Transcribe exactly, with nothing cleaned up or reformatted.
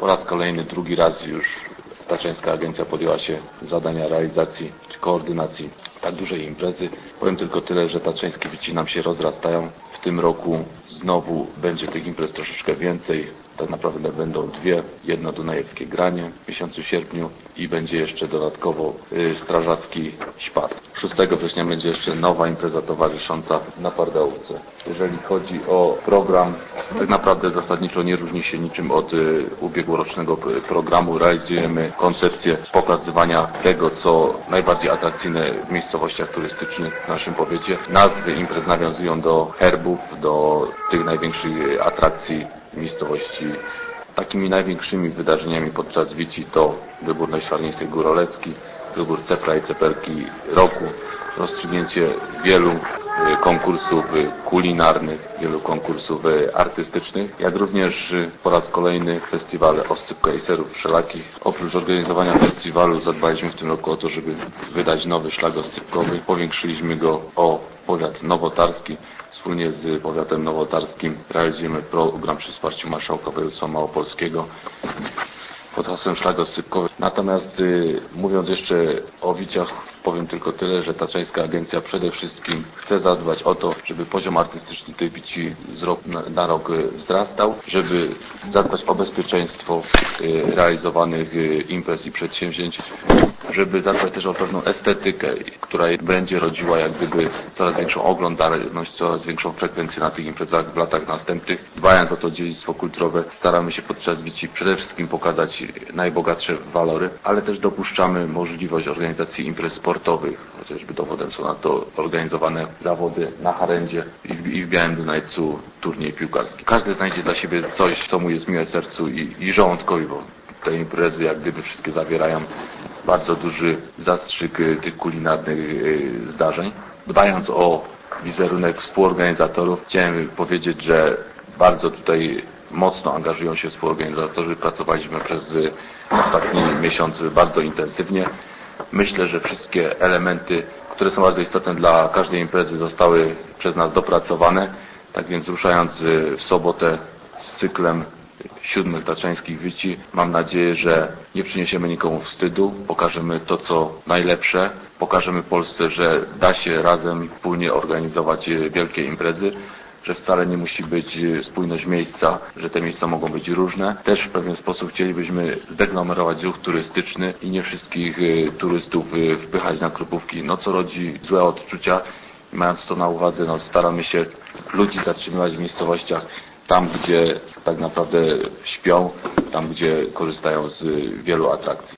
Po raz kolejny, drugi raz już Tatrzańska Agencja podjęła się zadania realizacji czy koordynacji tak dużej imprezy. Powiem tylko tyle, że tatrzańskie wici nam się rozrastają. W tym roku znowu będzie tych imprez troszeczkę więcej. Tak naprawdę będą dwie. Jedno dunajeckie granie w miesiącu sierpniu i będzie jeszcze dodatkowo y, strażacki śpas. szóstego września będzie jeszcze nowa impreza towarzysząca na Pardałówce. Jeżeli chodzi o program, tak naprawdę zasadniczo nie różni się niczym od y, ubiegłorocznego programu. Realizujemy koncepcję pokazywania tego, co najbardziej atrakcyjne w miejscowościach turystycznych w naszym powiecie. Nazwy imprez nawiązują do herbów, do tych największych atrakcji miejscowości. Takimi największymi wydarzeniami podczas wici to wybór najszarniejszej górolewski, wybór cepra i ceperki roku, rozstrzygnięcie wielu konkursów kulinarnych, wielu konkursów artystycznych, jak również po raz kolejny festiwal oscypka i serów wszelakich. Oprócz organizowania festiwalu zadbaliśmy w tym roku o to, żeby wydać nowy szlak oscypkowy. Powiększyliśmy go o powiat nowotarski. Wspólnie z powiatem nowotarskim realizujemy program przy wsparciu marszałka województwa małopolskiego pod hasłem szlak oscypkowy. Natomiast y, mówiąc jeszcze o wiciach, powiem tylko tyle, że Tatrzańska Agencja przede wszystkim chce zadbać o to, żeby poziom artystyczny tych wici z roku na, na rok wzrastał, żeby zadbać o bezpieczeństwo y, realizowanych y, imprez i przedsięwzięć, żeby zadbać też o pewną estetykę, która będzie rodziła jak gdyby coraz większą oglądalność, coraz większą frekwencję na tych imprezach w latach następnych. Dbając o to dziedzictwo kulturowe, staramy się podczas wici przede wszystkim pokazać najbogatsze walory, ale też dopuszczamy możliwość organizacji imprez sportowych, chociażby dowodem są na to organizowane zawody na Harendzie i w, i w Białym Dunajcu turniej piłkarski. Każdy znajdzie dla siebie coś, co mu jest miłe sercu i, i żołądkowi, bo te imprezy jak gdyby wszystkie zawierają bardzo duży zastrzyk tych kulinarnych zdarzeń. Dbając o wizerunek współorganizatorów, chciałem powiedzieć, że bardzo tutaj mocno angażują się współorganizatorzy. Pracowaliśmy przez ostatni miesiąc bardzo intensywnie. Myślę, że wszystkie elementy, które są bardzo istotne dla każdej imprezy, zostały przez nas dopracowane. Tak więc ruszając w sobotę z cyklem siódmych tatrzańskich wici, mam nadzieję, że nie przyniesiemy nikomu wstydu, pokażemy to, co najlepsze, pokażemy Polsce, że da się razem wspólnie organizować wielkie imprezy, że wcale nie musi być spójność miejsca, że te miejsca mogą być różne. Też w pewien sposób chcielibyśmy zdeglomerować ruch turystyczny i nie wszystkich turystów wpychać na Krupówki, no co rodzi złe odczucia. I mając to na uwadze, no staramy się ludzi zatrzymywać w miejscowościach tam, gdzie tak naprawdę śpią, tam, gdzie korzystają z wielu atrakcji.